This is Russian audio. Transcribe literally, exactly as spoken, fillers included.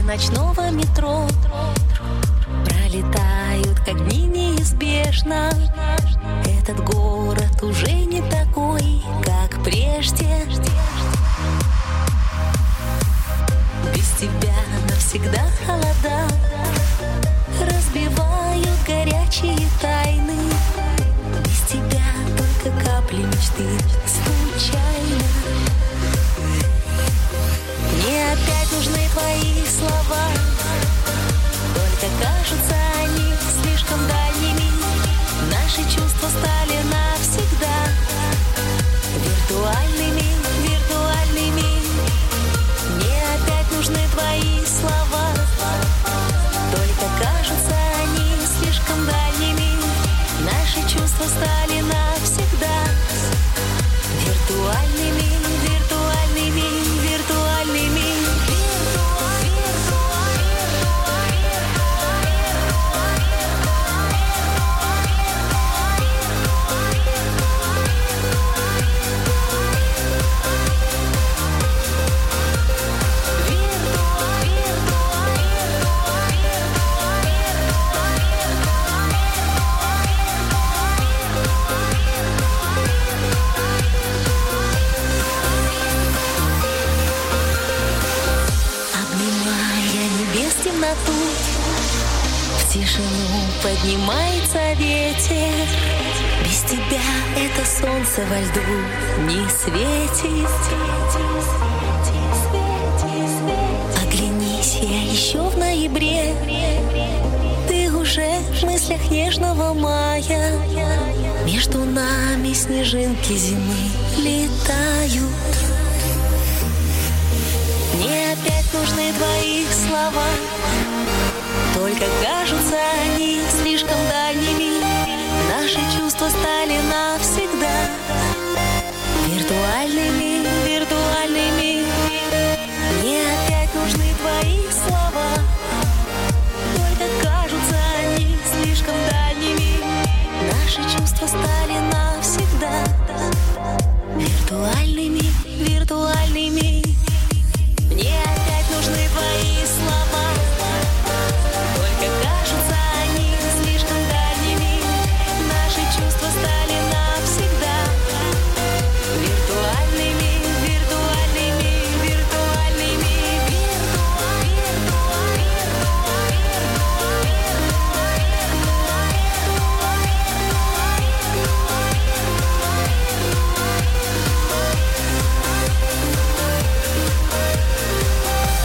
ночного метро пролетают как дни неизбежно. Этот город уже не такой, как прежде. Без тебя навсегда холода разбивают горячие тайны. Без тебя только капли мечты случайно. Мне опять нужны твои слова, только кажутся они слишком дальними. Наши чувства стали навсегда виртуальными, виртуальными. Мне опять нужны твои слова, только кажутся они слишком дальними. Наши чувства стали навсегда виртуальными, виртуальными, виртуальными. Темноту, в тишину поднимается ветер. Без тебя это солнце во льду не светит. Оглянись, я еще в ноябре. Ты уже в мыслях нежного мая. Между нами снежинки зимы летают. Мне опять нужны твои слова, только кажутся они слишком дальними. Наши чувства стали навсегда виртуальными.